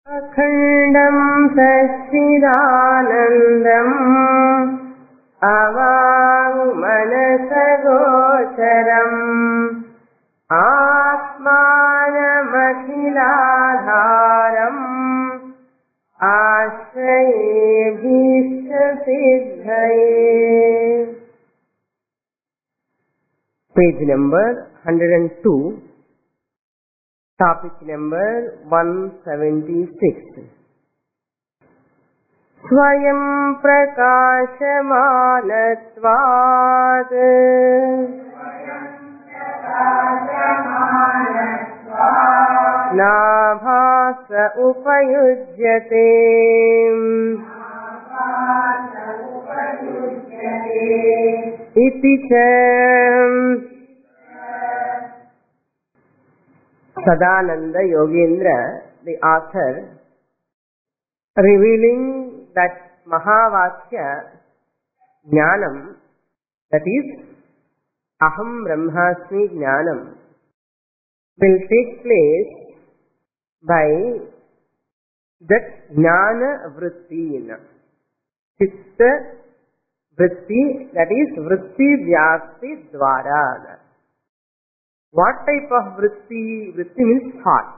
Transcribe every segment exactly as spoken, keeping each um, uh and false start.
अखण्डं सच्चिदानन्दम् अवाङ्मनसगोचरम् आत्मानमखिलाधारम् आश्रयेऽभीष्टसिद्धये. Page number one hundred two, topic number one seventy-six. स्वयं प्रकाशमानत्वात् नाभास उपयुज्यते. इति च Sadananda Yogendra, the author, revealing that Mahavakya Jnanam, that is Aham Brahmasmi Jnanam, will take place by that Jnana Vritti. Chitta Vritti, that is Vritti Vyakti Dvara. What type of vritti? Vritti means thought.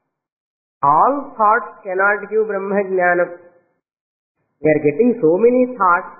All thoughts cannot give Brahma Jnanam. We are getting so many thoughts.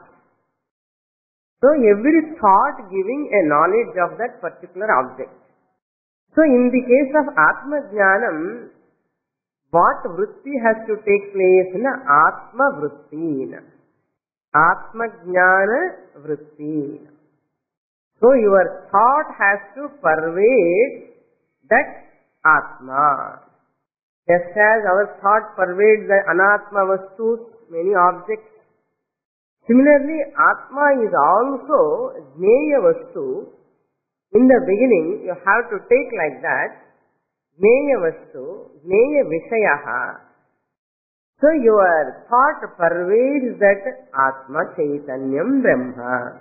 So every thought giving a knowledge of that particular object. So in the case of Atma Jnanam, what vritti has to take place? Na Atma vritti. Atma Jnana vritti. So your thought has to pervade that Atma. Just as our thought pervades the Anatma Vastus, many objects. Similarly, Atma is also Jneya Vastu. In the beginning, you have to take like that. Jneya Vastu, Jneya Vishayaha. So your thought pervades that Atma Chaitanyam Brahma.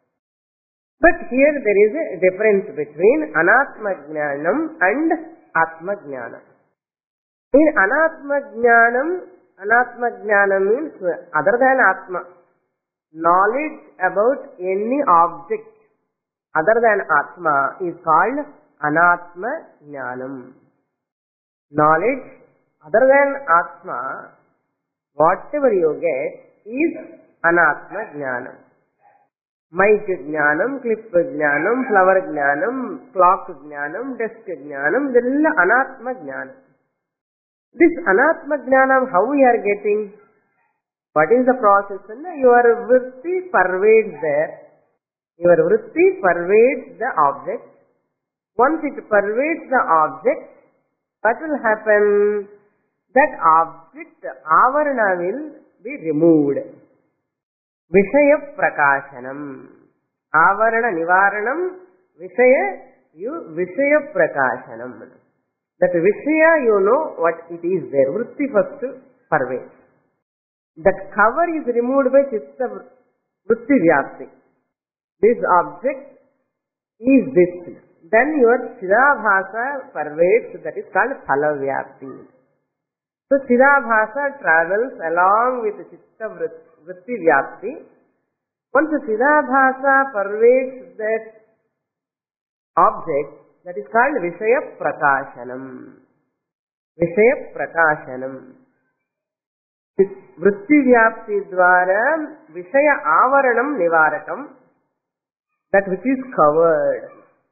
But here there is a difference between Anatma Jnanam and Atma Jnanam. In Anatma Jnanam, Anatma Jnanam means other than Atma. Knowledge about any object other than Atma is called Anatma Jnanam. Knowledge other than Atma, whatever you get, is Anatma Jnanam. Mic Jnanam, clip Jnanam, flower Jnanam, clock Jnanam, desk Jnanam, this is Anatma Jnanam. This Anatma Jnanam, how we are getting? What is the process? Your vritti pervades there. Your vritti pervades the object. Once it pervades the object, what will happen? That object, avarana, will be removed. Vishaya Prakashanam. Avarana Nivaranam. Vishaya, you Vishaya Prakashanam. That Vishaya, you know what it is there. Vritti first pervades. That cover is removed by Chitta Vritti Vyapti. This object is this. Then your Chidabhasa pervades, that is called Phala Vyapti. So Chidabhasa travels along with Chitta Vritti Vyapti. Once the Chidabhasa pervades that object, that is called Vishaya Prakashanam. Vishaya Prakashanam. Vritti Vyapti Dvara Vishaya Avaranam Nivarakam. That which is covered.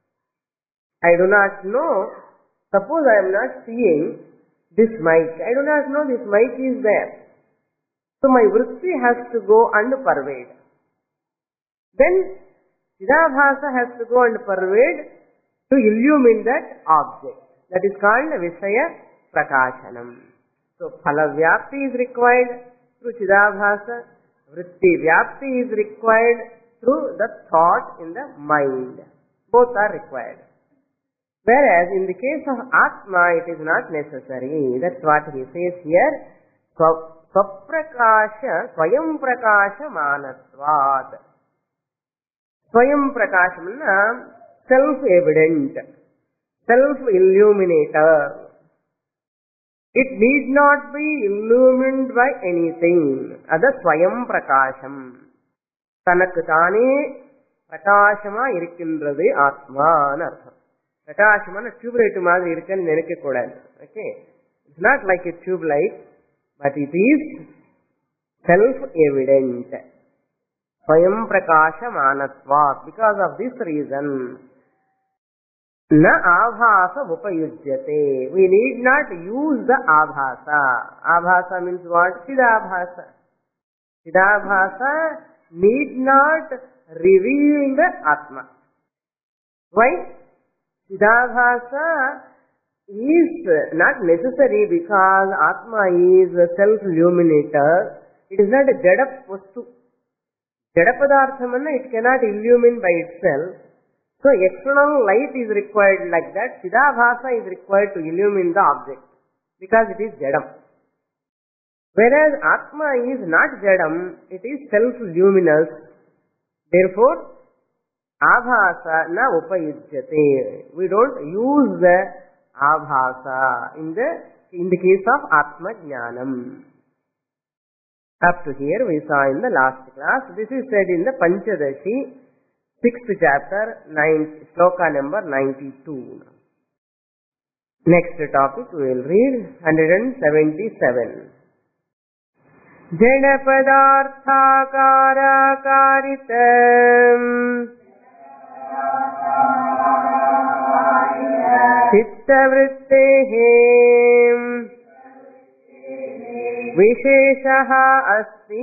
I do not know. Suppose I am not seeing this mic. I do not know this mic is there. So my vritti has to go and pervade. Then Chidabhasa has to go and pervade to illumine that object. That is called Vishaya Prakashanam. So Phala Vyapti is required through Chidabhasa. Vritti Vyapti is required through the thought in the mind. Both are required. Whereas in the case of Atma, it is not necessary. That's what he says here. Swaprakasha, Swayam Prakasha Manatvat. Swayam Prakasha, self-evident, self-illuminator. It need not be illumined by anything. Ada swayam prakasham. Tanakku thane prakashama irukindrathu atma nu artham. Prakashama tube light maadhiri irukku nenekka kodadu. Okay, it's not like a tube light, but it is self evident. Swayam prakashamanatvat. Because of this reason, na abhasa upayujyate. We need not use the abhasa. Abhasa means what? Chidabhasa. Chidabhasa need not reveal the Atma. Why? Chidabhasa is not necessary because Atma is a self-illuminator. It is not a jada vastu. Jada padarthamanna, it cannot illumine by itself. So external light is required like that. Chidabhasa is required to illumine the object because it is jadam. Whereas Atma is not jadam, it is self-luminous. Therefore, abhasa na upayujyate. We don't use the abhasa in the in the case of Atma Jnanam. Up to here we saw in the last class. This is said in the Panchadashi, sixth chapter, ninth, sloka number ninety-two. Next topic we will read one seventy-seven. Jada padarthakara karitam chitta vrittehe visheshaha asti.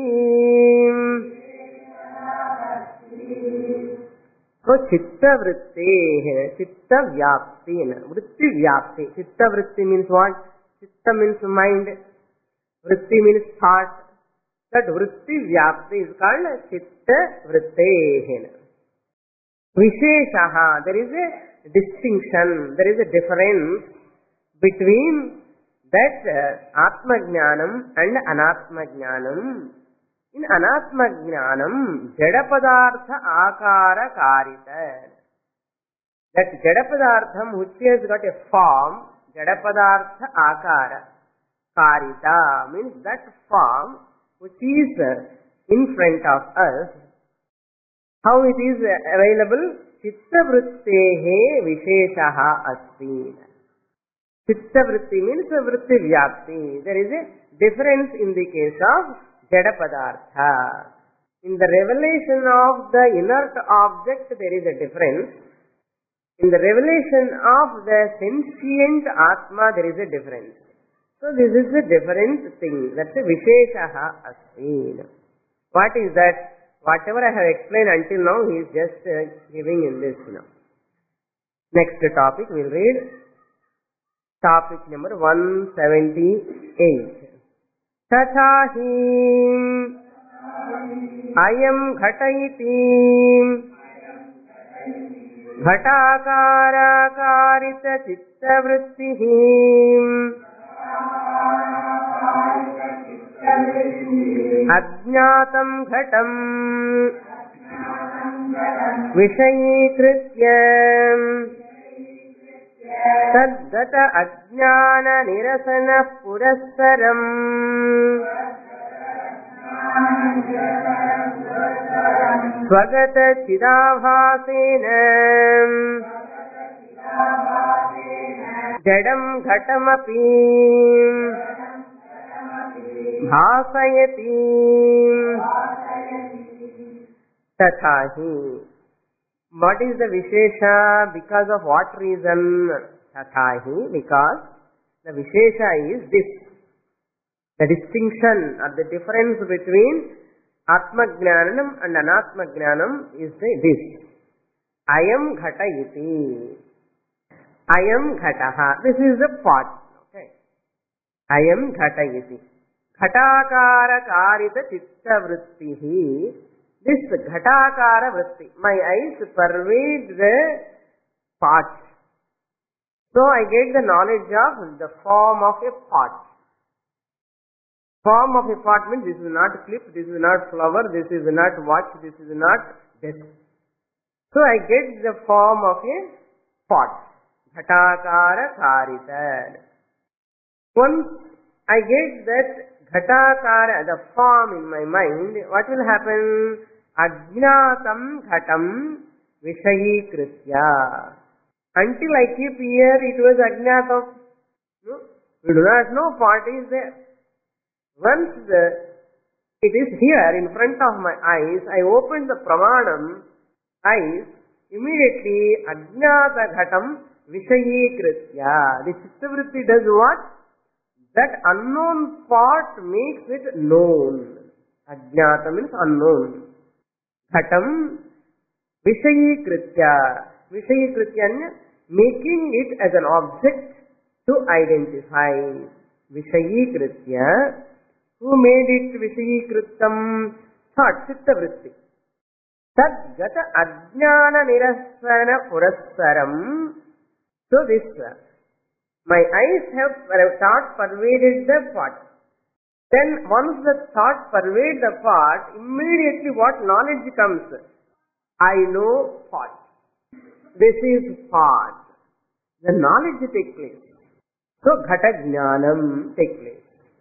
So chitta vritti, chitta vyapti, vritti vyapti. Chitta vritti means what? Chitta means mind, vritti means thought. That vritti vyapti is called chitta vritti. Visheshaha, there is a distinction, there is a difference between that uh, Atma Jnanam and Anatma Jnanam. In Anatma Jnanam, Jada Padartha Akara Karita. That Jada Padartham which has got a form, Jada Padartha Akara Karita means that form which is in front of us. How it is available? Chitta Vrittehe Visheshaha Asti. Chitta Vritti means Vritti Vyapti. There is a difference in the case of Jada Padartha. In the revelation of the inert object, there is a difference. In the revelation of the sentient Atma, there is a difference. So this is a different thing. That's a Visheshaha Asti. What is that? Whatever I have explained until now, he is just uh, giving in this. You know. Next topic we will read. Topic number one seventy-eight. Tathahi ayam ghataiti ghatakara karita chitta vrittihi ajñātam ghatam vishayikritya Sadgata ajnana nirasana purassaram svagata chidabhasena jadam ghatamapi bhasayati tathahi. What is the Vishesha? Because of what reason? Tathahi, because the Vishesha is this. The distinction or the difference between Atma Jnanam and Anatma Jnanam is this. Ayam Ghata iti. Ayam Ghataha. This is the pot. Okay. Ayam Ghata iti. Ghatakara karita chitta vrittihi. This Ghatakara vritti. My eyes pervade the pot. So I get the knowledge of the form of a pot. Form of a pot means this is not clip, this is not flower, this is not watch, this is not desk. So I get the form of a pot. Ghatakara karita. Once I get that ghatakara, the form in my mind, what will happen? Ajnatam ghatam vishayikritya. Until I keep here, it was ajnatam. No? We do not know pot is there. Once the, it is here in front of my eyes, I open the pramanam eyes, immediately ajnata ghatam vishayikritya. The chittavritti does what? That unknown part makes it known. Ajnata means unknown. Ghatam vishayikritya. Vishayikritya, making it as an object to identify. Vishayikritya. Who made it vishayikritam? Thought, chittavritti. Tad gata ajnana nirasana purassaram. So this, my eyes have thought pervaded the pot. Then once the thought pervades the pot, immediately what knowledge comes? I know pot. This is pot. The knowledge takes place. So ghata jnanam takes place.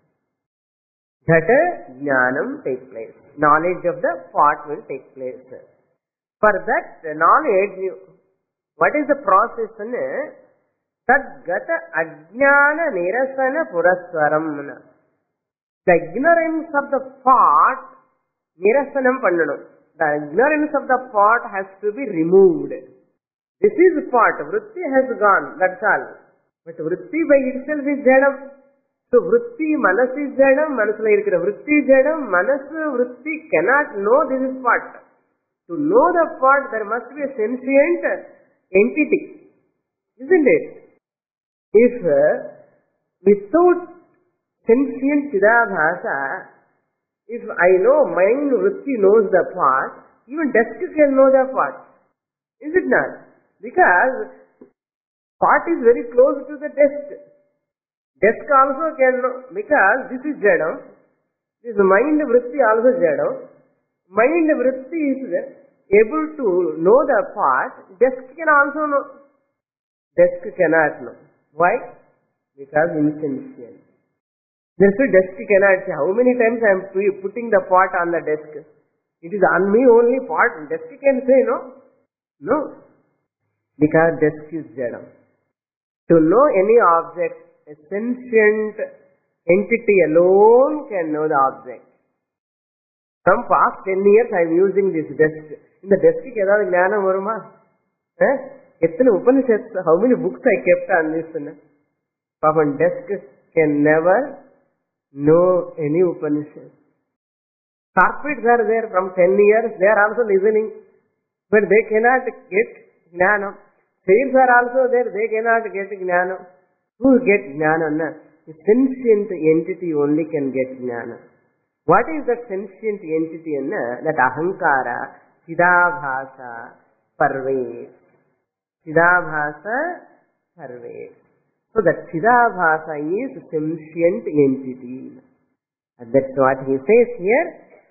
Ghata jnanam takes place. Knowledge of the pot will take place. For that knowledge, what is the process? Tad gata ajnana nirasana puraswaram. The ignorance of the pot, nirasanam pannanam. The ignorance of the pot has to be removed. This is pot. Vritti has gone. That's all. But vritti by itself is jadam. So vritti, manas is jadam. Manasla irukira vritti is jadam. Manas, vritti cannot know this is pot. To know the pot, there must be a sentient entity. Isn't it? If uh, without sentient Chidabhasa, if I know mind vritti knows the pot, even desk can know the pot. Is it not? Because pot is very close to the desk. Desk also can know, because this is jadam. This mind vritti also jadam. Mind vritti is able to know the pot. Desk can also know. Desk cannot know. Why? Because insentient. Therefore, desk cannot say, how many times I am putting the pot on the desk? It is on me only pot. Desk can say no. No. Because desk is jadam. To know any object, a sentient entity alone can know the object. From past ten years I am using this desk. In the desk, edavadhu jnanam varuma? Eh? Ettana Upanishads, how many books I kept on this? Pavan desk can never know any Upanishad. Carpets are there from ten years, they are also listening, but they cannot get jnanam. Chairs are also there, they cannot get jnanam. Who gets jnanam? The sentient entity only can get jnanam. What is that sentient entity? That ahankara, chidabhasa, parvez. Chidabhasa, parvez. So that chidabhasa is sentient entity. And that's what he says here.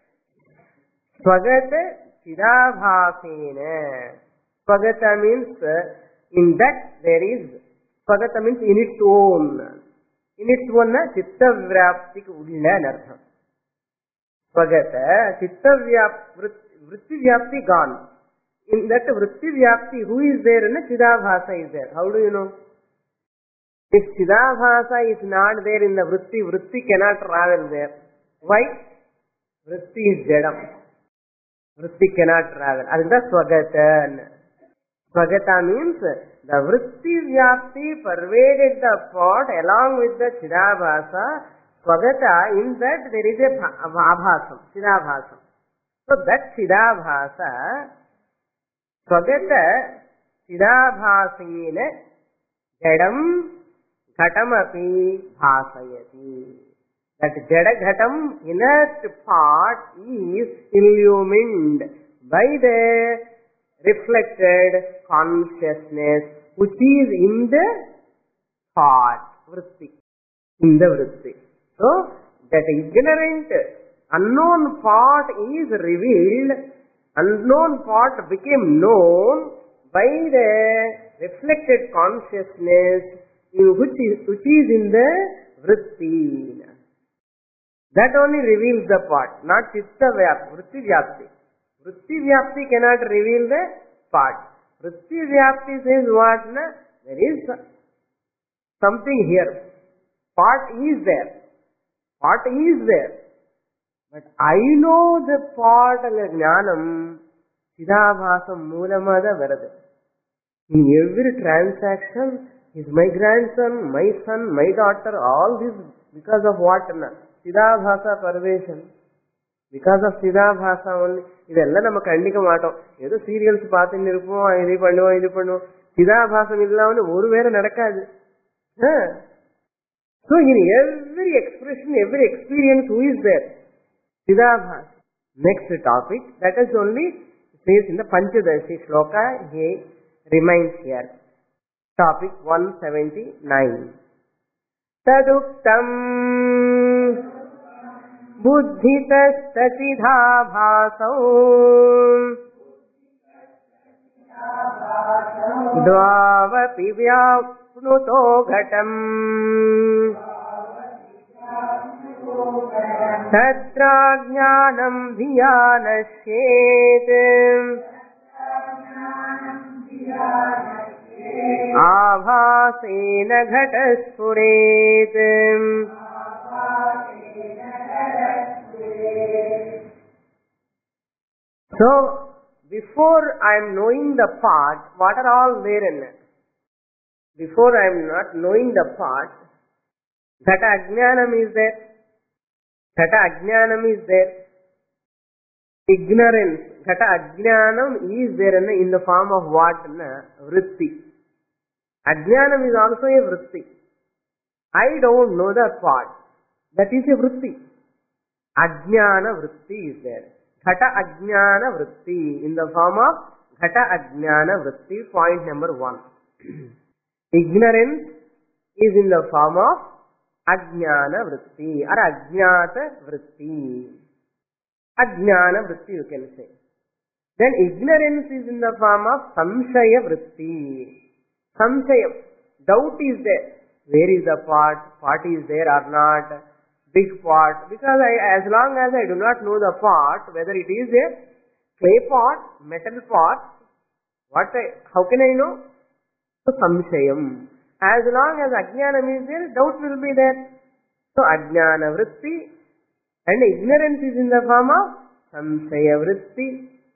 Swagata chidabhasena. Swagata means uh, in that there is, swagata means in its own. In its own, chitta vyaptik ulla nartham. Swagata, chitta vritti vyapti gone. In that vritti vyapti, who is there? Chidabhasa is there. How do you know? If chidabhasa is not there in the vritti, vritti cannot travel there. Why? Vritti is jadam. Vritti cannot travel. That is the swagata. Swagata means the vritti vyapti pervaded the pot along with the chidabhasa. Swagata, in that there is a abhasam, chidabhasam. So that chidabhasa, swagata chidabhasena jadam ghatamapi bhasayati. That jada ghatam, inert part, is illumined by the reflected consciousness which is in the thought, vritti, in the vritti. So, that ignorant, unknown part is revealed, unknown part became known by the reflected consciousness which is, which is in the vritti. That only reveals the part, not chitta vyapti, vritti vyapti. Vritti vyapti cannot reveal the part. Vritti vyapti says what? Na? There is something here. Part is there. Part is there. But I know the part of the jnanam, chidabhasam moolamada varada. In every transaction, is my grandson, my son, my daughter, all this because of what? Chidabhasa parvation. Because of chidabhasa only. ಇದೆಲ್ಲ ನಮ್ಮ ಕಣ್ಣಿಗೆ ಮಾಟೋம். ஏதோ serials பார்த்துன்னு இருப்போம், இது பண்ணுவோம் இது பண்ணுவோம். சிதாபாசம் இல்லாமல் ஒரு வேளை நடக்காது. So in every expression, every experience, who is there? Chidabhasa. Next topic, that is only says in the Panchadashi Shloka, he remains here. Topic one seventy-nine. Taduktam buddhitastachidhabhasau dvavapi vyapnuto ghatam tatra jnanam dhyanashet आभासेन घटस्फुरेत्. So, before I am knowing the part, what are all there in it? Before I am not knowing the part, Ghata Ajnanam is there. Ghata Ajnanam is there. Ignorance, Ghata Ajnanam is there in, in the form of what? Vritti. Ajnanam is also a vritti. I don't know the part. That is a vritti. Ajnana vritti is there. Ghata Ajnana vritti in the form of Ghata Ajnana vritti, point number one. Ignorance is in the form of Ajnana vritti or Ajnata vritti. Ajnana vritti you can say. Then ignorance is in the form of Samshaya vritti. Samshayam, doubt is there. Where is the part? Part is there or not? Big part. Because I, as long as I do not know the part, whether it is a clay pot, metal pot, what I, how can I know? So Samshayam. As long as Ajnanam is there, doubt will be there. So Ajnana vritti and ignorance is in the form of Samshaya vritti.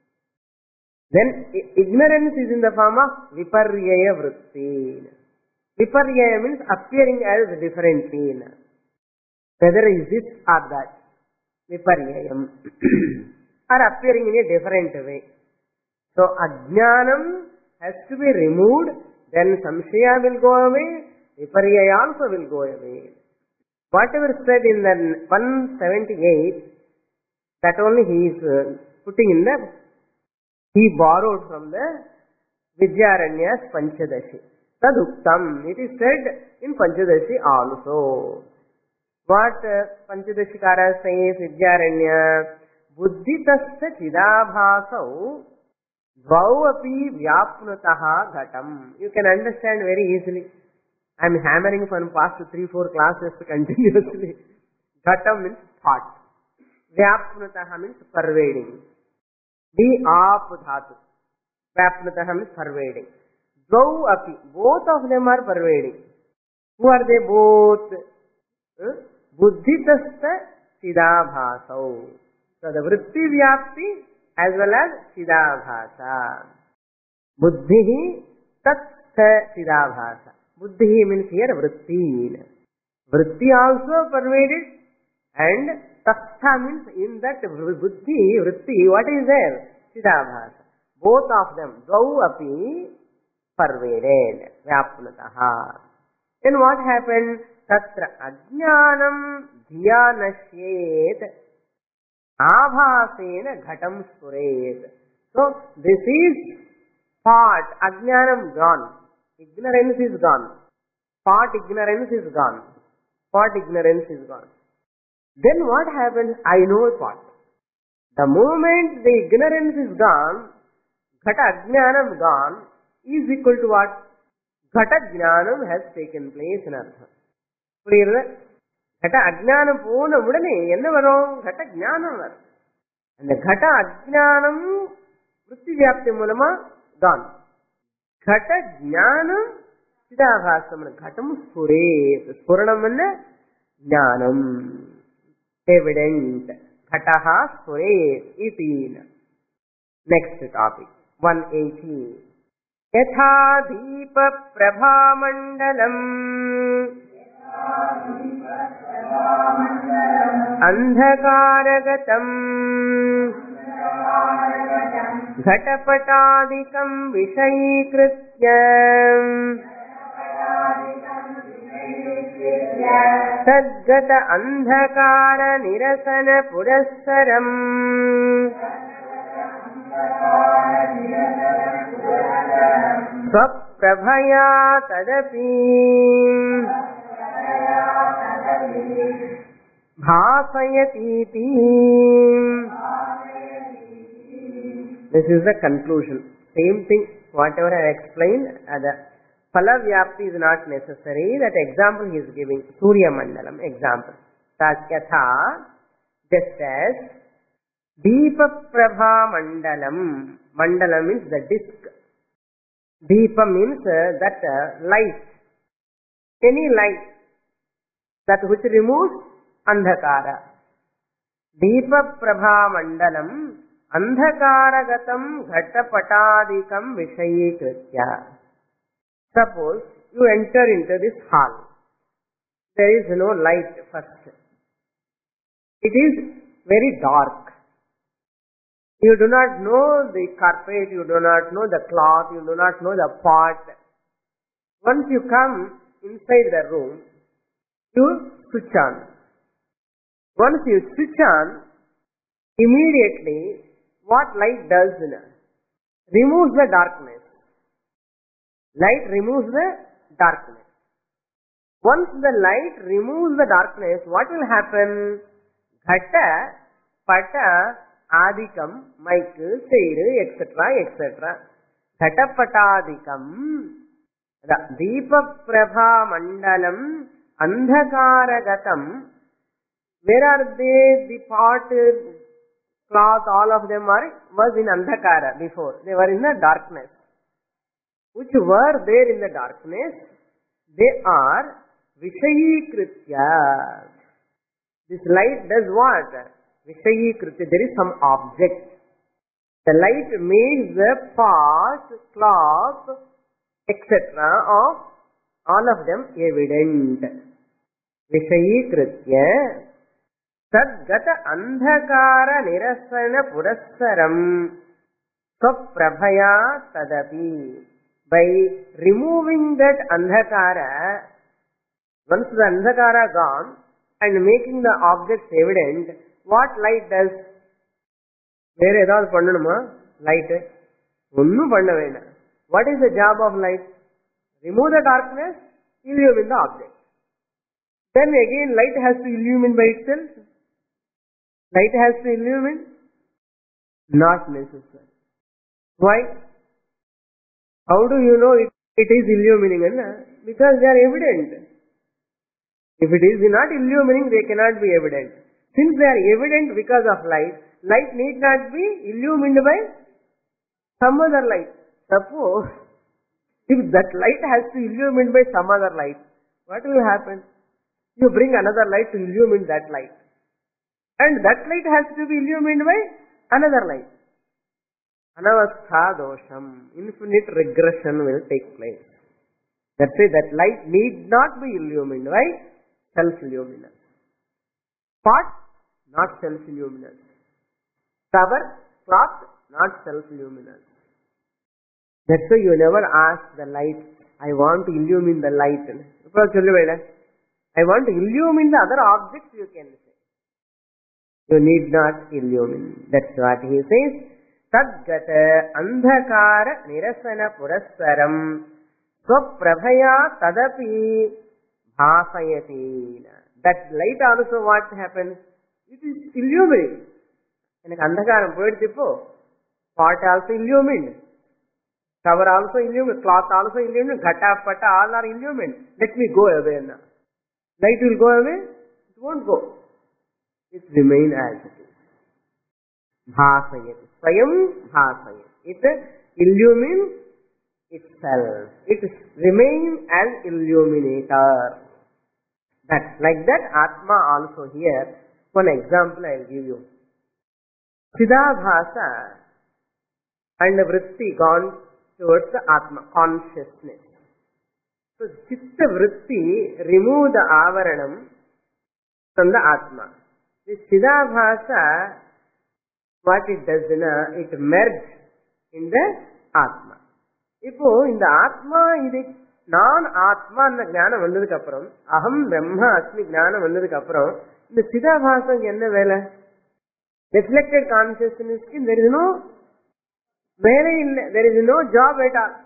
Then ignorance is in the form of Viparyaya vritti. Viparyaya means appearing as differently. Whether is this or that. Viparyayam. Or appearing in a different way. So Ajnanam has to be removed, then Samshaya will go away, Viparyaya also will go away. Whatever said in the one seventy-eight, that only he is putting in the, he borrowed from the Vidyaranya's Panchadashi. Taduktam, it is said in Panchadashi also. What uh, Panchadashikara says, Vidyaranya, Buddhitasya chidabhasau dvau api vyapnutaha ghatam. You can understand very easily. I am hammering for the past three, four classes continuously. Ghatam means thought. Vyapnutaha means pervading. The ap dhatu. Vyapnutaha means pervading. Dvau api, both of them are pervading. Who are they both? Huh? Buddhitastha chidabhasau. So the vritti vyapti as well as chidabhasa. Buddhihi tattha chidabhasa. Buddhihi means here vritti. Vritti also pervaded and tattha means in that buddhi, vritti, what is there? Chidabhasa. Both of them, dvau api pervaded. Vyapnataha. Then what happened? Tatra ajnanam dhyanashyet abhasena ghatam spuret. So this is part, ajnanam gone. Ignorance is gone. Part ignorance is gone. Part ignorance is gone. Then what happens? I know a part. The moment the ignorance is gone, ghata ajnanam gone is equal to what? Ghata jnanam has taken place in artha. Clear? Ghata Ajnanam Pona Mudane, Yenavarom, Ghata Jnanam. And the Ghata Ajnanam Vritti Vyapti Mulama, gone. Ghata Jnanam Chidabhasam, Ghatam Spure, Spuranam Jnanam. Evident. Ghataha Spure, Itin. Next topic, one eighty. Yatha Deepa Prabha Mandalam Andhakaragatam Ghatapatadikam Vishayikritya Tadgata Andhakara Nirasana Purassaram Swaprabhaya Tadapi Bhasayatiti. This is the conclusion. Same thing, whatever I explained, uh, the Palavyapti is not necessary. That example he is giving. Surya Mandalam example. Tatyatha, just as Deepa Prabha Mandalam. Mandalam means the disk. Deepa means uh, that uh, light. Any light that which removes Andhakara. Deepa Prabha Mandalam Andhakaragatam Ghatapatadikam Vishayikritya. Suppose you enter into this hall. There is no light first. It is very dark. You do not know the carpet, you do not know the cloth, you do not know the pot. Once you come inside the room, you switch on. Once you switch on, immediately what light does? Removes the darkness. Light removes the darkness. Once the light removes the darkness, what will happen? Ghata, Pata, Adikam, Mike, Seiru, et cetera, et cetera. Ghata Patadikam, Deepa Prabha Mandalam, Andhakaragatam. Where are they? The pot, cloth, all of them are was in Andhakara before. They were in the darkness. Which were there in the darkness, they are Vishayikritya. This light does what? Vishayikritya. There is some object. The light makes the pot, cloth, et cetera of all of them evident. Vishayikritya. Tadgata Andhakara Nirasana Purassaram Swaprabhaya Tadapi. By removing that Andhakara, once the Andhakara gone and making the objects evident, what light does? Where edavadhu pannanuma? Light. Onnu panna venda. What is the job of light? Remove the darkness, illumine the object. Then again light has to illumine by itself. Light has to illumine? Not necessary. Why? How do you know it, it is illumining? Because they are evident. If it is not illumining, they cannot be evident. Since they are evident because of light, light need not be illumined by some other light. Suppose, if that light has to illumine by some other light, what will happen? You bring another light to illumine that light. And that light has to be illumined by another light. Anavastha dosham, infinite regression will take place. That's why that light need not be illumined by self-luminous. Pot, not self-luminous. Cover, cloth, not self-luminous. That's why you never ask the light, I want to illumine the light. I want to illumine the other objects, you can say. You need not illumine. That's what he says. Tadgata andhakara nirasana purassaram swaprabhaya tadapi bhasayati. That light also what happens? It is illumined. And andhakaram poyedippo, pot also illumined, cover also illumined, cloth also illumined, ghata, pata, all are illumined. Let me go away now. Light will go away? It won't go. It remain as it is. Bhasayati. Swayam bhasayati. It illumines itself. It remains as illuminator. That, like that, Atma also here. One example I will give you. Chidabhasa and vritti gone towards the Atma, consciousness. So, Chitta vritti remove the avaranam from the Atma. This Chidabhasa, what it does, it merges in the Atma. இப்போ இந்த ஆத்மா இது நான் ஆத்மா அந்த ஞானம் வந்ததுக்கு அப்புறம் அகம் பிரம்மா அஸ்மி ஞானம் வந்ததுக்கு அப்புறம் இந்த சிதாபாசம் என்ன வேலை? ரிஃப்ளெக்டட் கான்சியஸ்னஸ்க்கு there is no வேலை இல்லை, there is no job at all.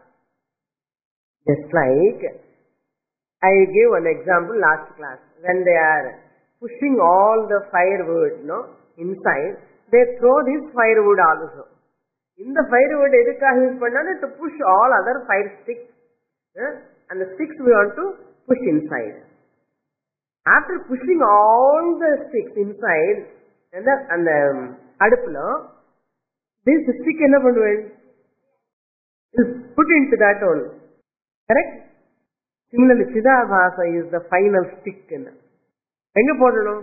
Just like I gave one example last class. When they are pushing all the firewood, no, inside, they throw this firewood also. In the firewood, edukkaga use pannana to push all other fire sticks, eh? And the sticks we want to push inside. After pushing all the sticks inside, and the and the adupla, this stick enna pannuven? Is put into that one. Correct? Similarly, Chidabhasa is the final stick. Enga podano?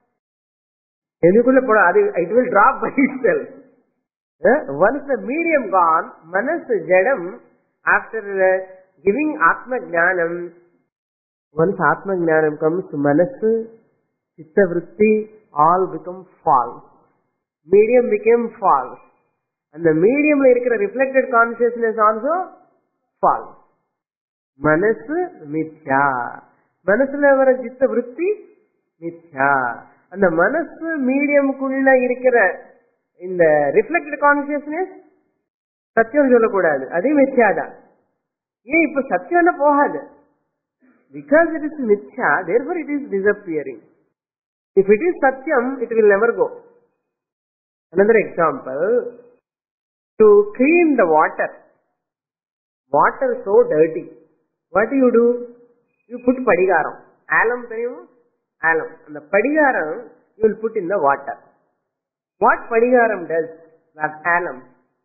Enukulla poda, it will drop by itself. Uh, once the medium gone, manas jadam, after uh, giving Atma Jnanam, once Atma Jnanam comes, manas, chitta vritti, all become false. Medium became false. And the medium la reflected consciousness also false. Manas mithya. Manas la vara chitta vritti mithya. And the manas medium kulla irikira in the reflected consciousness, satyam sollakudadu. Adi mithya. Ye ipo satyam na pohadu. Because it is mithya, therefore it is disappearing. If it is satyam, it will never go. Another example, to clean the water. Water so dirty. What do you do? You put padigaram. Alum, theriyuma? Alum. And the padigaram you will put in the water. What padigaram does? That alum.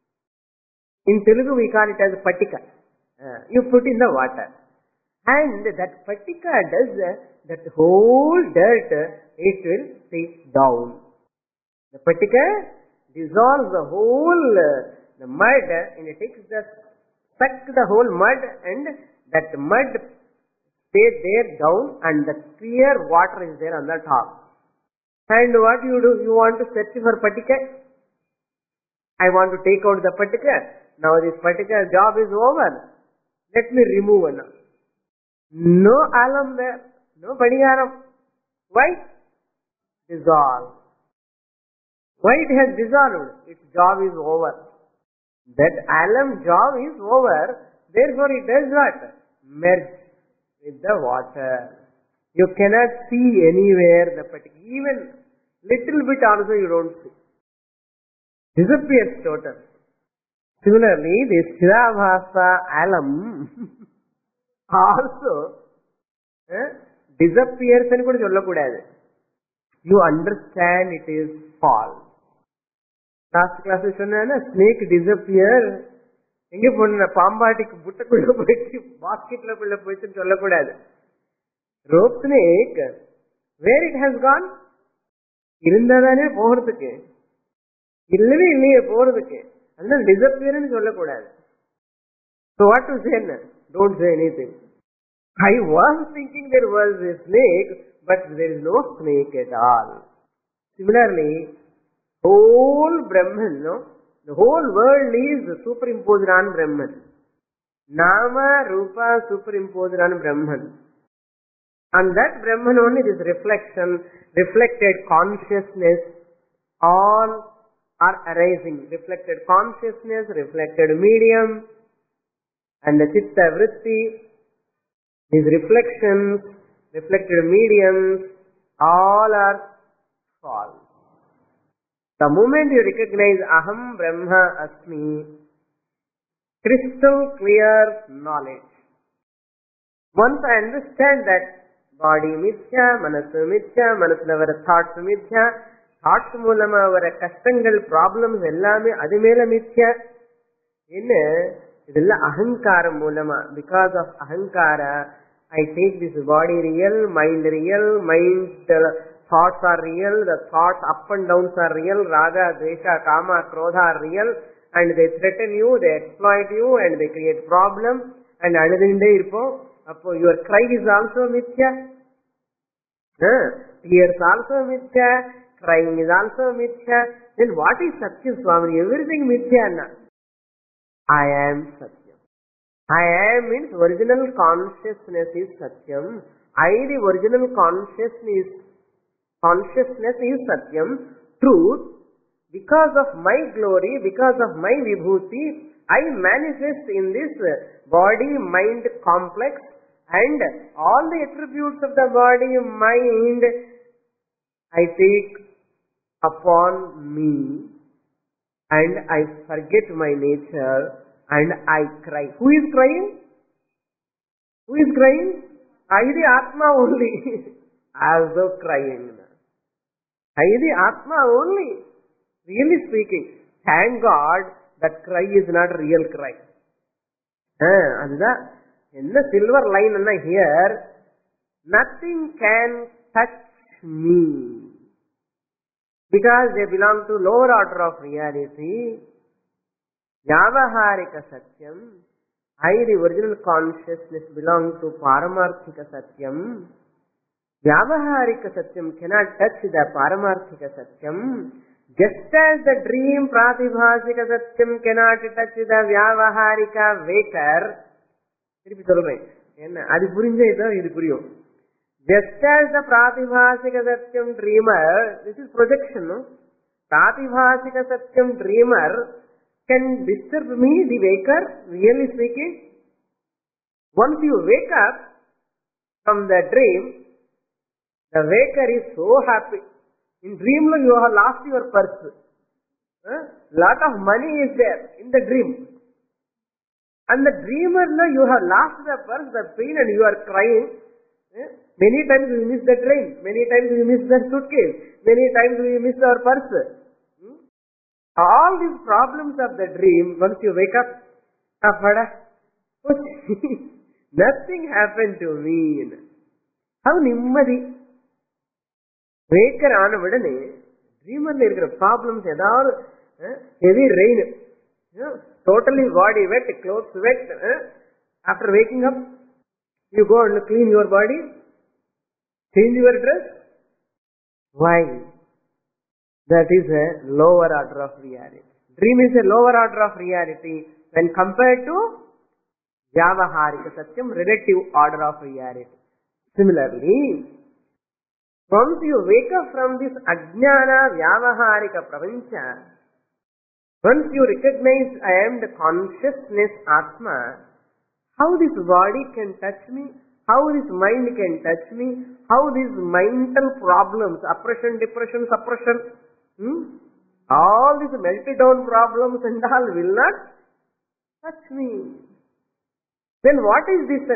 In Telugu we call it as patika. Uh, you put in the water. And that patika does uh, that whole dirt, uh, it will take down. The patika dissolves the whole uh, the mud uh, and it takes the suck the whole mud and that mud stays there down and the clear water is there on the top. And what you do? You want to search for patika? I want to take out the patika. Now this patika job is over. Let me remove one. No alum there. No padigaram. Why? Dissolve. Why it has dissolved? Its job is over. That alum job is over. Therefore it does what? Merge with the water. You cannot see anywhere the patika. Even little bit also you don't see. Disappears total. Similarly, this Chidabhasa alum also eh, disappears and kuda sollakudadu. You understand it is false. Last class we sonna snake disappear. Inge ponna pambatikku buttakkulla poichu basket la kulla poichu sollakudadu. Rope snake, where it has gone? Irundadane poradhukku. Illave illiye poradhukku. Andal disappear nu sollakudadu. So what to say? Don't say anything. I was thinking there was a snake, but there is no snake at all. Similarly, whole Brahman, no? The whole world is superimposed on Brahman. Nama, Rupa superimposed on Brahman. And that Brahman only, this reflection, reflected consciousness, all are arising. Reflected consciousness, reflected medium, and the chitta vritti, these reflections, reflected mediums, all are false. The moment you recognize Aham Brahma Asmi, crystal clear knowledge. Once I understand that body ಮಿಥ್ಯ, ಮನಸ್ಸು ಮಿಥ್ಯ, ಮನಸ್ಸಿல் வர thoughts மித்யா, thoughts மூலமா வர கஷ்டங்கள் problems எல்லாமே அது மேல மித்யா. என்ன இதெல்லாம் அகங்காரம் மூலமா. பிகாஸ் ஆஃப் அகங்கார I take this body real, mind real, mind thoughts are real, the thoughts up and downs are real, raga, dvesha, kama, krodha are real, and they threaten you, they exploit you, and they create problem, and aludinde irpo. Appo your cry is also mithya, huh? Tears also mithya, crying is also mithya. Then what is Satyam, Swami? Everything mithya na. I am Satyam. I am means original consciousness is Satyam. I, the original consciousness, consciousness is Satyam, truth. Because of my glory, because of my vibhuti, I manifest in this body-mind complex, and all the attributes of the body-mind I take upon me, and I forget my nature, and I cry. Who is crying? Who is crying? I, the Atma only. Also crying. I, the Atma only. Really speaking, thank God that cry is not real cry. Ah, அதுதான் என்ன silver line என்ன here, nothing can touch me because they belong to lower order of reality. Vyavaharika Satyam, I, the original consciousness, belong to Paramarthika Satyam. Vyavaharika Satyam cannot touch the Paramarthika Satyam. Just as the dream Pratibhasika Satyam cannot touch the Vyavaharika Waker. திருப்பி சொல்றேன், என்ன அது புரிஞ்சதோ இது புரியும். Just as the Pratibhasika Satyam dreamer, this is projection, no? Pratibhasika Satyam dreamer can disturb me, the waker, really speaking. Once you wake up from the dream, the waker is so happy. In dream, you have lost your purse. Huh? Lot of money is there in the dream. And the dreamer, you have lost the purse, the pain, and you are crying. Eh? Many times you miss the train. Many times you miss the suitcase. Many times you miss our purse. Hmm? All these problems of the dream, once you wake up, nothing happened to me. How nimmadi. Waker ஆன உடனே ட்ரீமர்ல இருக்கிற problems ஏதாவது, heavy rain, totally body wet, clothes wet, after waking up you go and clean your body, change your dress. Why? That is a lower order of reality. Dream is a lower order of reality when compared to Vyavaharika Satyam, relative order of reality. Similarly, once you wake up from this Ajnana Vyavaharika Prapancha, once you recognize I am the consciousness Atma, how this body can touch me, how this mind can touch me, how these mental problems, oppression, depression, suppression, hmm? all these melted down problems and all will not touch me. Then what is this?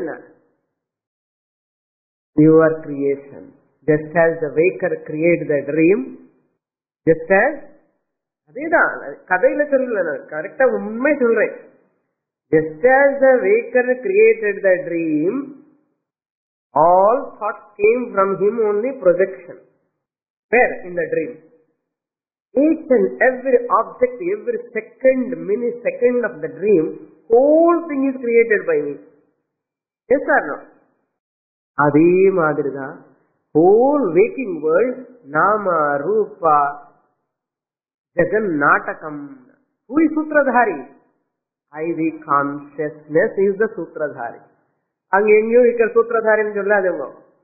Your creation. Just as the waker created the dream, just as, அதேதான் கதையில சொல்லல, கரெக்டா உண்மை சொல்றேன். Just as the waker created the dream, all thoughts came from him, only projection. Where? In the dream. Each and every object, every second, millisecond of the dream, whole thing is created by me. Yes or no? அதே மாதிரிதான் whole waking world, Nama, Rupa, Jagan, Natakam. Who is Sutradhari? I, the consciousness, is the Sutradhari. அங்க எங்கேயும் இருக்கிற சூத்திரதாரின்னு சொல்லாதவங்க.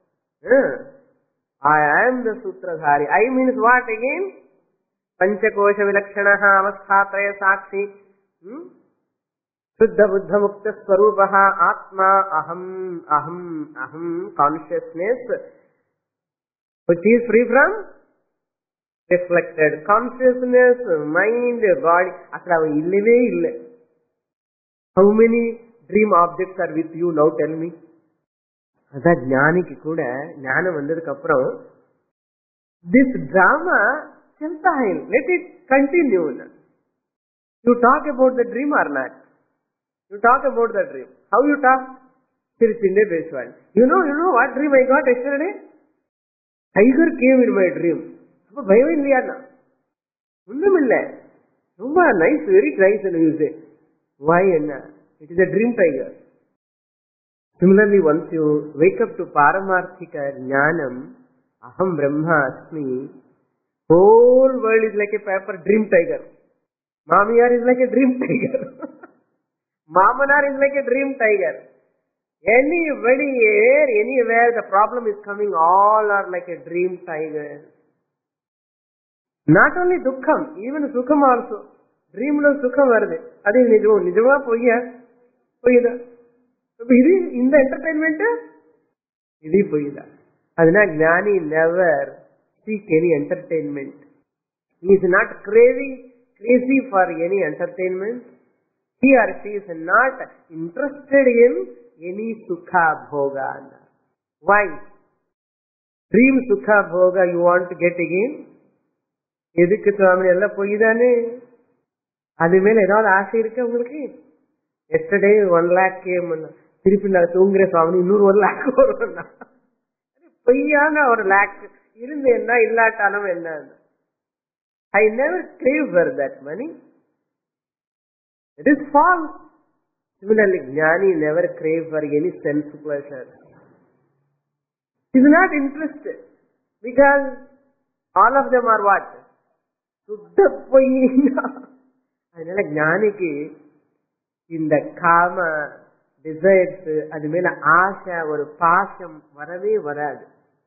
I am the Sutradhari. I means what again? Panchakosha Vilakshanaha Avasthatraya Sakshi. Shuddha Buddha Mukta Swarupaha Atma Aham Aham Aham. Consciousness which is free from reflected consciousness, mind, body. Asla illave illa. How many dream objects are with you now? Tell me. அதான் ஞானிக்கு கூட ஞானம் வந்ததுக்கு அப்புறம் this drama chalta hai, let it continue. You talk about the dream or not? You talk about the dream. How you talk? Sirchinde Beswal. You know, you know what dream I got yesterday? Tiger came in my dream. அப்ப பயம் இல்லையா? ஒண்ணும் இல்ல. ரொம்ப nice, very nice and you say. Why என்ன? It is a dream tiger. Similarly, once you wake up to Paramarthika Jnanam, Aham Brahma Asmi, whole world is like a paper dream tiger. Mamiyar is like a dream tiger. Mamanar is like a dream tiger. Anybody here, anywhere, the problem is coming, all are like a dream tiger. Not only Dukkham, even Sukham also. Dream lo Sukham varade. Adi nijamo, nijama poiya, poida. Idi in the entertainment, idi poida. Adina Jnani never seek any entertainment. He is not craving, crazy for any entertainment. He or she is not interested in any Sukha Bhoga. Why? Dream Sukha Bhoga you want to get again? எதுக்கு சுவாமி எல்லாம் போய்தானே? அது மேல ஏதாவது ஆசை இருக்கு உங்களுக்கு? Yesterday one lakh game திருப்பி நான் தூங்குற சுவாமி இன்னொரு ஒரு லேக் வரும். பொய்யான ஒரு லேக் இருந்து என்ன இல்லாட்டாலும் என்ன? I never crave for that money. It is false. Similarly, Jnani never crave for any sense pleasure. He is not interested because all of them are what? சுத்த பொய்யா. அதனால ஞானிக்கு இந்த காம டிசைர்ஸ் அது மேல ஆசை ஒரு பாசம் வரவே வராது.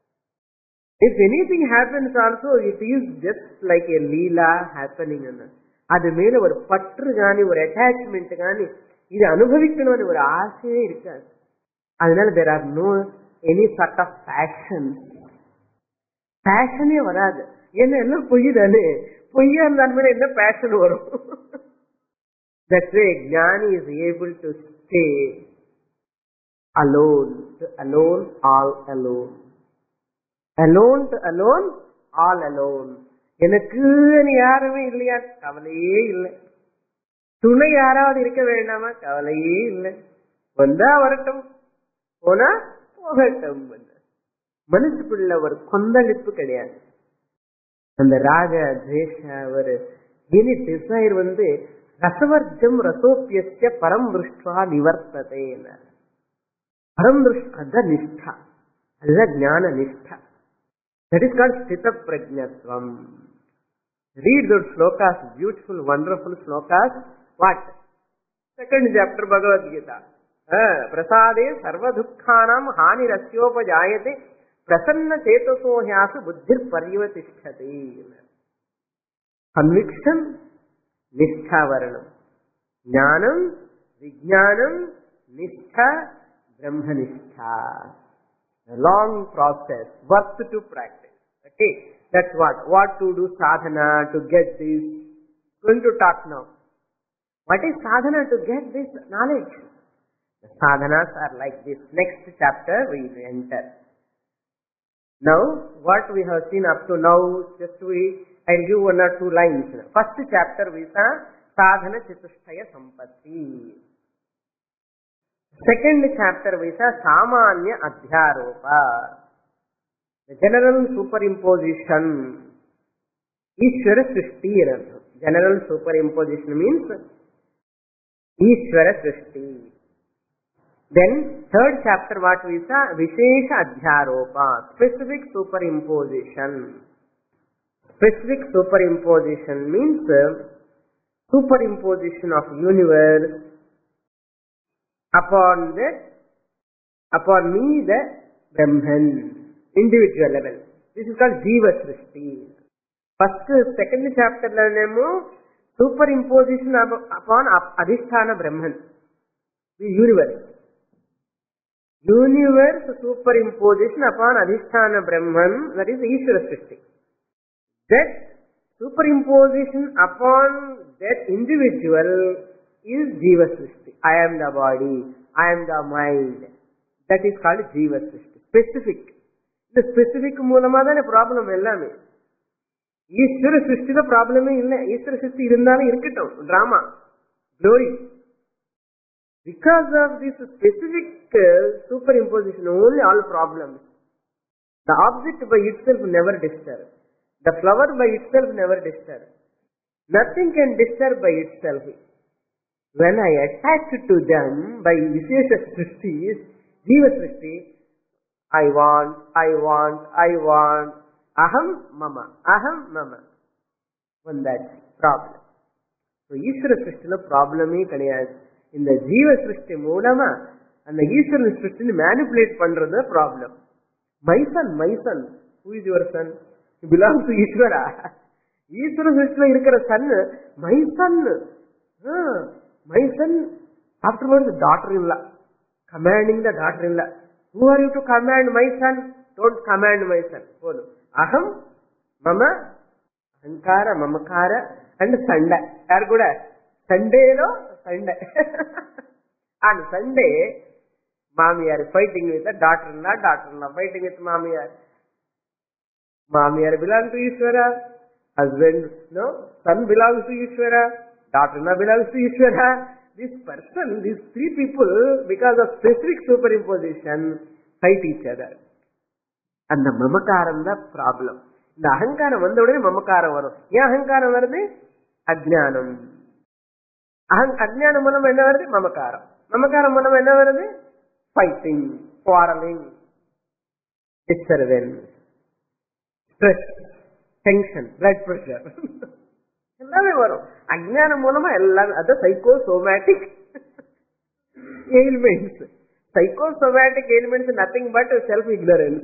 If anything happens also, it is just like a leela happening. அது மேல ஒரு பற்று காணி ஒரு அட்டாச்மெண்ட் காணி இது அனுபவிக்கணும்னு ஒரு ஆசையே இருக்காது. அதனால there are no any sort of passion. பேஷனே வராது. என்ன எல்லாம் பொய் தானே, பொய்யா இருந்தால் மேல என்ன பேஷன் வரும்? That way Jnani is able to stay alone, to alone, all alone. Alone to alone, all alone. எனக்கு யாருமே இல்லையா? கவலையே இல்லை. துணை யாராவது இருக்க வேண்டாமா? கவலையே இல்லை. வந்தா வரட்டும், போனா போகட்டும். மனசுக்குள்ள ஒரு கொந்தளிப்பு கிடையாது. அந்த ராக துவேஷ ஒரு எனி டிசைர் வந்து ரசவர்ஜம் ரசோப்பிய பரம் திருஷ்டா நிவர்த்ததே. பரம் திருஷ்ட நிஷ்டா, அதுதான் ஞான நிஷ்டா. That is called Sthita Prajnatvam. Read those slokas, beautiful, wonderful slokas. What? Second chapter Bhagavad Gita. Prasade sarva dukkhanam hani rasyopajayate prasanna chetaso hyasu buddhir paryavatishthati. Conviction, nishtha varanam. Jnanam, vijnanam, nishtha, brahmanishtha. A long process, worth to practice. Okay, that's what. What to do sadhana to get this. Going to talk now. What is sadhana to get this knowledge? The sadhanas are like this. Next chapter we will enter. Now, what we have seen up to now, just we, I'll give one or two lines. First chapter we saw sadhana chatushtaya sampatti. Second chapter we saw samanya adhyaropa. The general superimposition. Ishvara Srishti. General superimposition means Ishvara Srishti. Then third chapter what we saw Vishesha Adhyaropa. Specific superimposition. Specific superimposition means superimposition of universe upon the upon me the Brahman, individual level. This is called Jiva Srishti. First, second chapter la nemo superimposition upon Adhisthana Brahman, the universe. Universe superimposition upon Adhisthana Brahman, that is Ishvara Srishti. That superimposition upon that individual is Jiva Srishti. I am the body, I am the mind. That is called Jiva Srishti. Specific. The specific மூலமா தானே problem எல்லாமே. ஈஸ்வர சிருஷ்டில ப்ராப்ளமே இல்லை. ஈஸ்வர சிருஷ்டி இருந்தாலும் இருக்கட்டும், drama, glory. Because of this specific uh, superimposition, only all problems. The object by itself never disturbs. The flower by itself never disturbs. Nothing can disturb by itself. When I attach to them by Vishesha Srishti, Jiva Srishti, I want, I want, I want, aham mama, aham mama. One that's problem. So Ishvara Srishti problem e kadiyadu. இந்த ஜீவ சிருஷ்டி மூலமா அந்த ஈஸ்வரன் சிருஷ்டின்னு manipulate பண்றது problem. My son, my son, who is your son? He belongs to Ishwara. ஈஸ்வர சிருஷ்டில இருக்கிற son my son, my son. Afterwards daughter in law, commanding the daughter in law. Who are you to command my son? Don't command my son. போதும். அகம் மம அகங்கார மமக்கார and சண்டை. யாரு கூட? சண்டேலோ சண்டை. ஆன் சண்டே மாமியார் fighting with daughter in law, daughter in law fighting with மாமியார். மாமியார் belong to Ishwara, husband no, son belongs to Ishwara, daughter in law belongs to Ishwara. This person, these three people, because of specific superimposition, fight each other. அந்த மமக்காரம் தான் problem. இந்த அகங்காரம் வந்த உடனே மமக்காரம் வரும். ஏன் அகங்காரம் வருது? அஜ்ஞானம். அஜ்ஞானம் மூலம் என்ன வருது? மமக்காரம். மமக்காரம் மூலம் என்ன வருது? Fighting, quarreling, disturbance, stress, tension, blood pressure எல்லாமே வரும். அஜ்ஞானம் மூலமா எல்லாமே. அது psychosomatic ailments. Psychosomatic ailments is nothing but self-ignorance.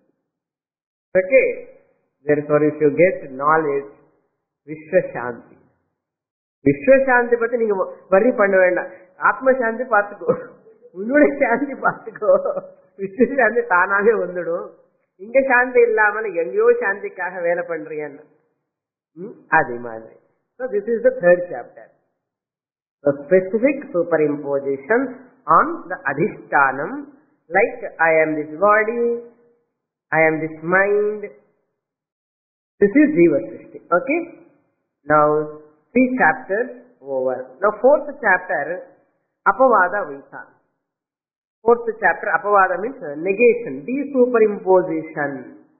Okay? Therefore, if you get knowledge, Vishwa Shanti. Vishwa Shanti பத்தி நீங்க வரி பண்ண வேண்டாம். ஆத்ம சாந்தி பார்த்துக்கோ, உன்னோட சாந்தி பார்த்துக்கோ. விஸ்வ சாந்தி தானாவே வந்துடும். இங்க சாந்தி இல்லாமல் எங்கேயோ சாந்திக்காக வேலை பண்றீங்கன்னு அதே மாதிரி. So this is the third chapter. The specific superimposition on the adhishtanam, like I am this body, I am this mind. This is Jiva Srishti. Okay? Now, three chapters over. Now, fourth chapter, Apavada Visa. Fourth chapter, Apavada means negation, desuperimposition.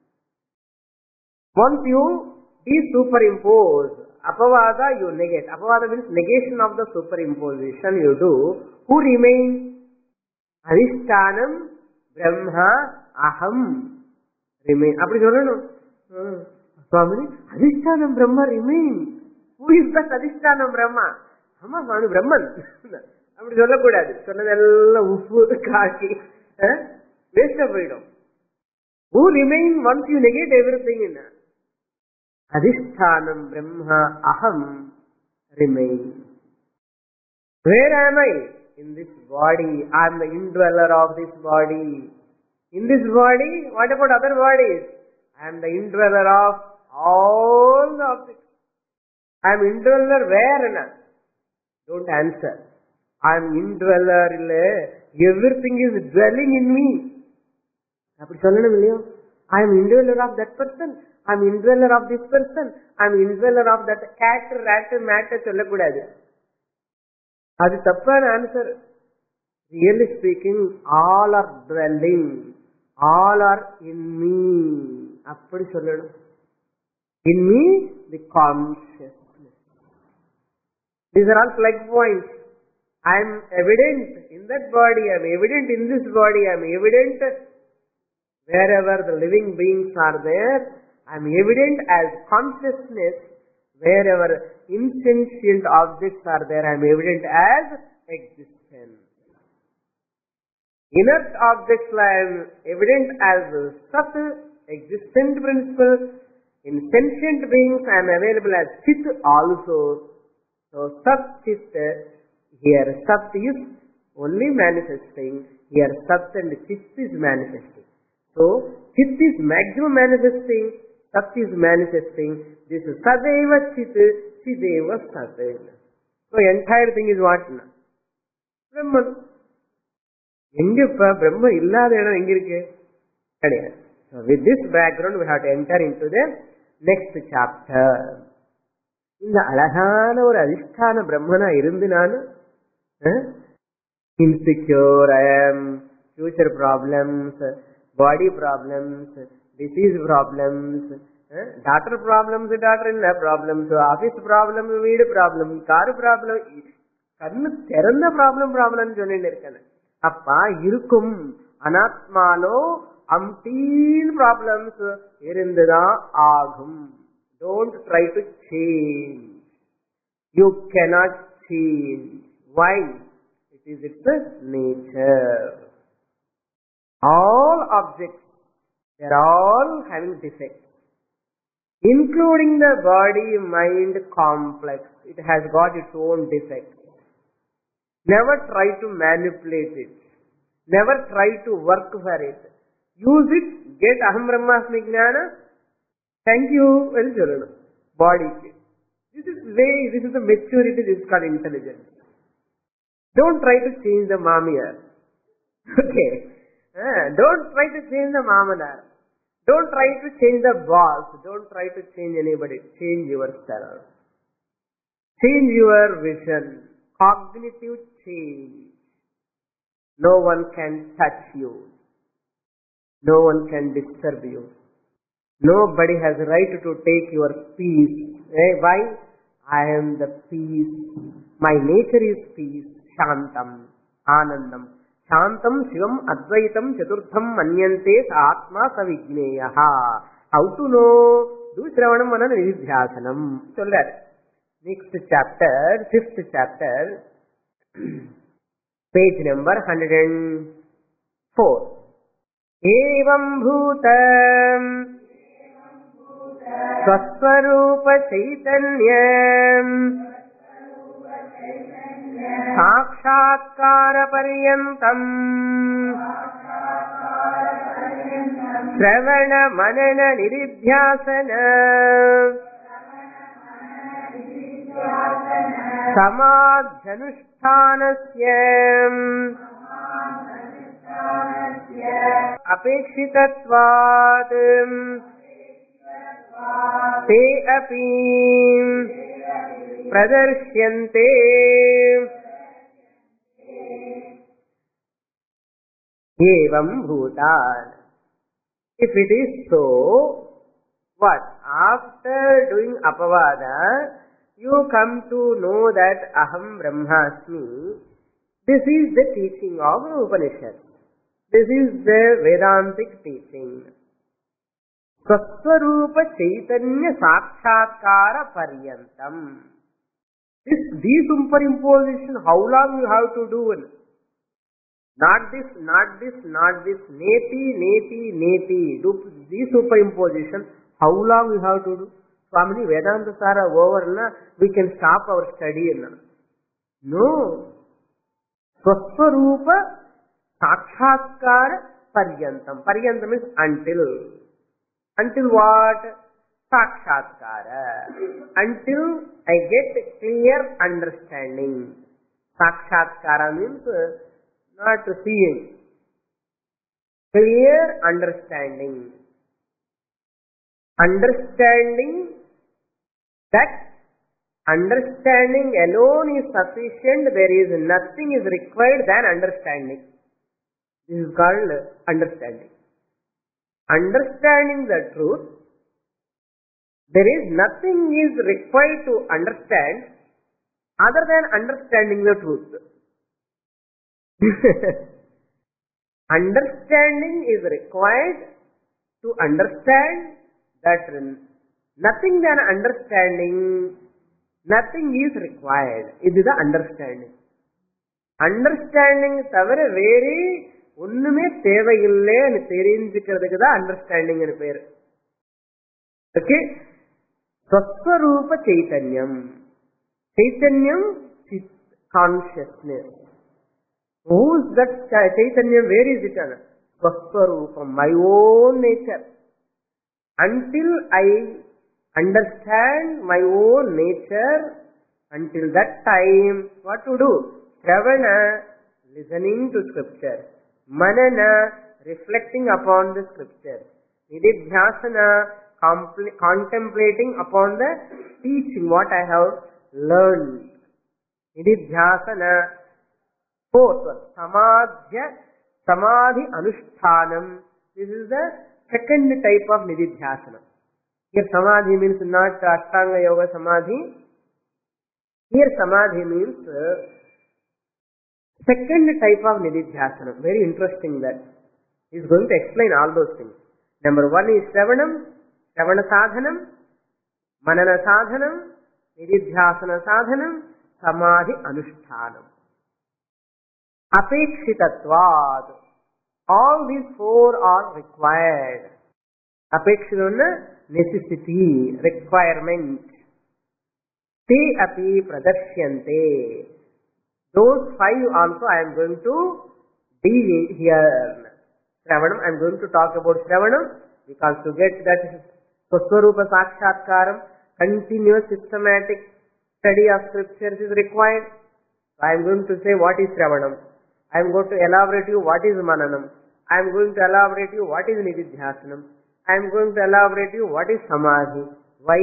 Once you desuperimpose, Apavada you negate. Apavada means negation of the superimposition you do. Who remains? Adhishtanam, Brahma, Aham remain. Appadi sollano. Swami, Adhishtanam Brahma remain. Who is that Adhishtanam Brahma? Amma Swami Brahman. Appadi sollakudadu. Sonnadella uppu kaaki. Waste போய்டும். Who remain once you negate everything in Adhishtanam Brahma Aham remain. Where am I? In this body. I am the indweller of this body. In this body, what about other bodies? I am the indweller of all the objects. I am indweller where? Don't answer. I am indweller. Everything is dwelling in me. I am indweller of that person. I am indweller of this person. I am indweller of that cat, rat, matter. சொல்லக்கூடாது. அது தப்பான answer. Really speaking, all are dwelling. All are in me. அப்படி சொல்லணும். In me, the consciousness. These are all plug points. I am evident in that body. I am evident in this body. I am evident wherever the living beings are there. I am evident as consciousness. Wherever insentient objects are there, I am evident as existence. Inert objects, I am evident as Sat, existent principle. In sentient beings, I am available as Chit also. So, Sat, Chit, here Sat is only manifesting. Here Sat and Chit is manifesting. So, Chit is maximum manifesting. Sat is manifesting. This is Sadeva Chit, Chideva Sat. So, entire thing is what? Brahman. எங்கப்பா பிரம்ம இல்லாத இடம் எங்க இருக்கு? கிடையாது. With this background we have to enter into the next chapter. இந்த அழகான ஒரு அதிஷ்டான பிரம்மனா இருந்து நான் insecure, I am, future problems, body problems, disease problems, daughter problems, daughter-in-law problems, office problem, வீடு problem, கார் problem, கண்ணு திறந்த ப்ராப்ளம் ப்ராப்ளம் சொல்லிட்டு இருக்கேன். அப்பா இருக்கும் அனாத்மாலோ அம்டீன் ப்ராப்ளம்ஸ் இருந்துதான் ஆகும். Don't try to change. You cannot change. Why? It is its nature. All objects, they are all having defects, including the body mind complex. It has got its own defects. Never try to manipulate it. Never try to work for it. Use it, get aham brahmasmi jnana. Thank you, very good. Body. This is way, this is the maturity, this is called intelligence. Don't try to change the mamiya. Okay. Uh, don't try to change the mamana. Don't try to change the boss. Don't try to change anybody. Change yourself. Change your vision. Cognitive change. No one can touch you. No one can disturb you. Nobody has a right to take your peace. Eh, why? I am the peace. My nature is peace. Shantam. Anandam. Shantam Shivam Advaitam Chaturtham Manyante Atma Savigneyaha. How to know? Do Shravanam Manana Nidhyasanam. So that. Next chapter, fifth chapter, page number one hundred four. Evam bhutam swaswarupa chaitanyam sakshatkara paryantam shravana manana niridhyasana samadhyanushthanasya apekshitatvat te api pradarsyante. Evam bhutan. If it is so, what? After doing apavada, you come to know that aham brahmasmi. This is the teaching of Upanishad. This is the Vedantic teaching. Swaswarupa Chaitanya Sakshatkara Paryantam. This de-superimposition, how long you have to do? Not this, not this, not this. Neti, neti, neti. Do de-superimposition, how long you have to do? Swamini, Vedanta Sara over, na, we can stop our study. Na. No. Swaswarupa Sakshatkara Paryantam. Paryantam is until. Until what? Sakshatkara. Until I get clear understanding. Sakshatkara means not seeing. Clear understanding. Understanding that understanding alone is sufficient. There is nothing is required than understanding. This is called understanding. Understanding the truth, there is nothing is required to understand other than understanding the truth. Understanding is required to understand that nothing than understanding, nothing is required. It is the understanding. Understanding தவிர வேறு ஒண்ணுமே தேவையில்லைன்னு தெரிஞ்சுக்கிறதுக்கு தான் understanding பேரு. Okay. ஸ்வஸ்வரூப சைத்தன்யம். சைத்தன்யம் consciousness. Who is that Chaitanya? Where is it? Swaswarupam, my own nature. Until I understand my own nature, until that time, what to do? Shravana, listening to scripture. Manana, reflecting upon the scripture. Nididhyasana, compl- contemplating upon the teaching, what I have learned. Nididhyasana. Fourth one, Samadhya, Samadhi Anushtanam. This is the second type of Nididhyasana. Here Samadhi means not Ashtanga Yoga Samadhi. Here Samadhi means uh, second type of Nididhyasana. Very interesting that. He is going to explain all those things. Number one is Shravanam, Shravana Sadhanam, Manana Sadhanam, Nididhyasana Sadhanam, Samadhi Anushtanam. Apekshitatvad. All these four are required. Apekshitana, necessity, requirement. Te api pradarsyante. Those five also I am going to deal here. Shravanam, I am going to talk about Shravanam because to get that Swaswarupa Sakshatkaram, continuous systematic study of scriptures is required. So I am going to say what is Shravanam. I am going to elaborate you what is Mananam. I am going to elaborate you what is Nididhyasanam. I am going to elaborate you what is Samadhi. Why?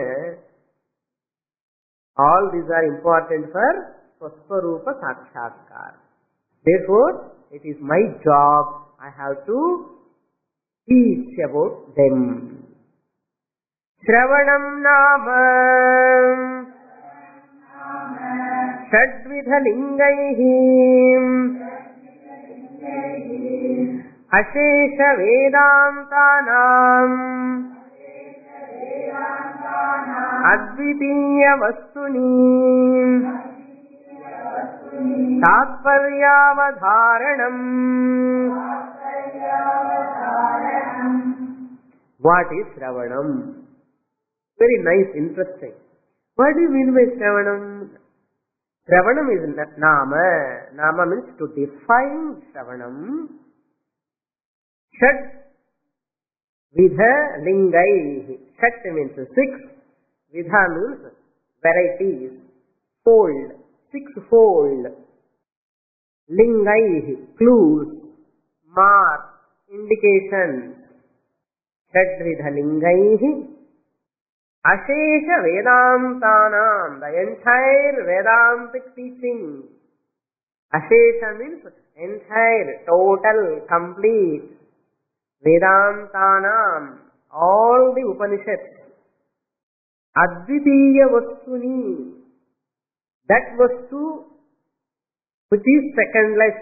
All these are important for Swaswarupa Sakshatkar. Therefore, it is my job. I have to teach about them. Shravanam nama Shadvidha lingaihi Ashesha Vedantanam Advitiya Vastuni Tatparyavadharanam. What is Shravanam? Very nice, interesting. What do you mean by Shravanam? Shravanam is Nama. Nama means to define Shravanam. Shat Vidha Lingai. Shat means six. Vidha means varieties. Fold. Sixfold. Lingai. Clues. Marks. Indications. Shadvidha Lingai. Ashesha Vedantanam. The entire Vedantic teaching. Ashesha means entire, total, complete. Vedantanam, all the Upanishads. Advitiya Vastuni, that Vastu which is secondless.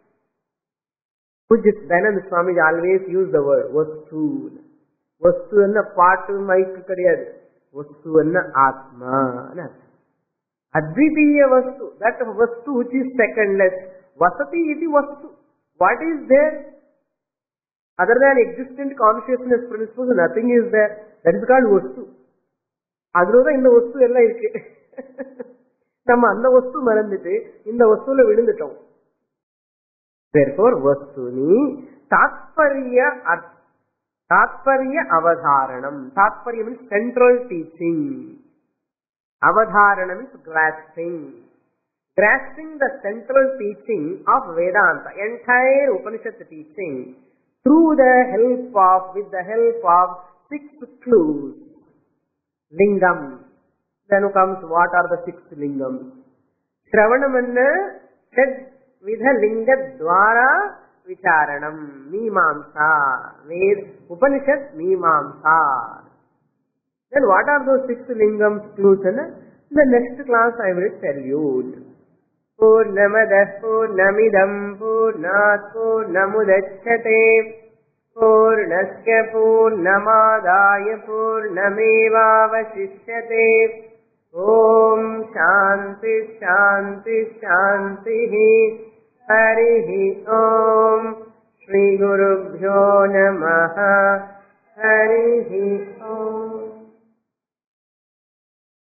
Pujit Dayananda Swami always use the word Vastu. Vastu anna paatu maik kadiyadu. Vastu anna Atma. Advitiya Vastu, that Vastu which is secondless. Vasati iti Vastu. What is there? Other than existent consciousness principles, nothing is there. That is called Vastu. Adroda in the Vastu ella irke. Nama anna Vastu marandite, in the Vastu la vidunditam. Therefore, Vastuni, Tatparya, Tatparya Avadharanam. Tatparya means central teaching. Avadharana means grasping. Grasping the central teaching of Vedanta, entire Upanishad teaching, through the help of, with the help of six clues. Lingam. Then comes what are the six lingams? Shravanamanna Shad Vidha Linga Dwara Vicharanam. Mimamsa. Ved Upanishad Mimamsa. Then what are those six lingams, clues? In the next class I will tell you. Purnamadah Purnamidam Purnat Purnamudachyate Purnasya Purnamadaya Purnamevavashishyate. Om Shanti Shanti Shanti. Harihi Om Shri Gurubhyo Namaha. Harihi